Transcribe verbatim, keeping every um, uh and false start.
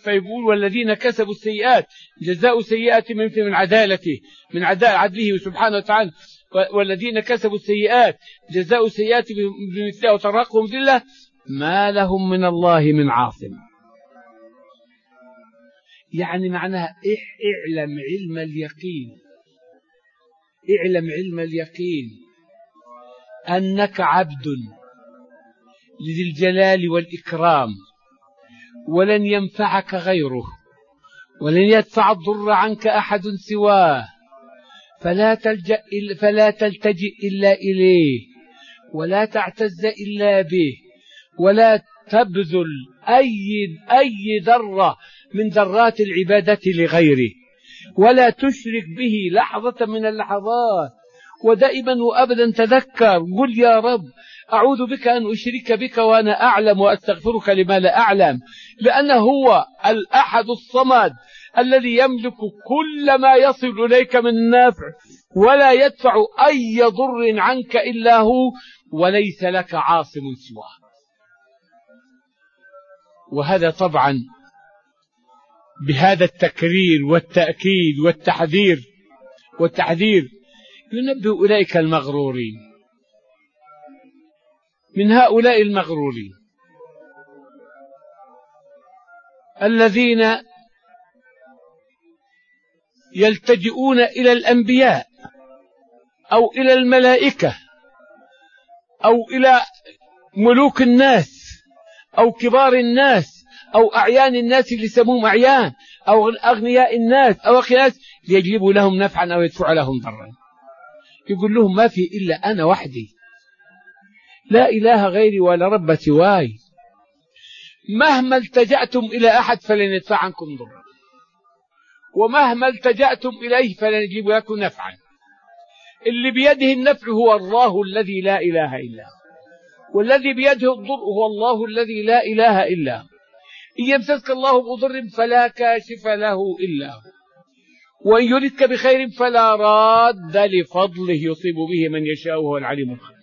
فيقول والذين كسبوا السيئات جزاء سيئة من من عدالته من عداء عدله سبحانه وتعالى، والذين كسبوا السيئات جزاء سيئات بمثلها وترهقهم ذلة ما لهم من الله من عاصم. يعني معناها اعلم علم اليقين، اعلم علم اليقين أنك عبد لذي الجلال والإكرام، ولن ينفعك غيره، ولن يدفع الضر عنك أحد سواه، فلا تلجأ فلا تلتجئ إلا إليه، ولا تعتز إلا به، ولا تبذل أي أي ذرة من ذرات العبادة لغيره، ولا تشرك به لحظة من اللحظات. ودائما وأبدا تذكر، قل يا رب أعوذ بك أن أشرك بك وأنا أعلم، وأستغفرك لما لا أعلم، لأنه هو الأحد الصمد الذي يملك كل ما يصل إليك من النافع، ولا يدفع أي ضر عنك إلا هو، وليس لك عاصم سواه. وهذا طبعا بهذا التكرير والتأكيد والتحذير والتحذير ينبه أولئك المغرورين. من هؤلاء المغرورين الذين يلتجئون إلى الأنبياء أو إلى الملائكة أو إلى ملوك الناس أو كبار الناس أو أعيان الناس اللي يسموهم أعيان أو أغنياء الناس أو أخي الناس ليجلبوا لهم نفعا أو يدفعوا لهم ضرا. يقول لهم ما في إلا أنا وحدي، لا إله غيري ولا رب سواي، مهما التجأتم إلى أحد فلن يدفع عنكم ضرا، ومهما التجأتم إليه فلن يجيب لكم نفعا. اللي بيده النفع هو الله الذي لا إله إلا هو، والذي بيده الضر هو الله الذي لا إله إلا هو. إن يمسسك الله بضر فلا كاشف له إلا هو، وإن يردك بخير فلا راد لفضله يصيب به من يشاء وهو العليم الخبير.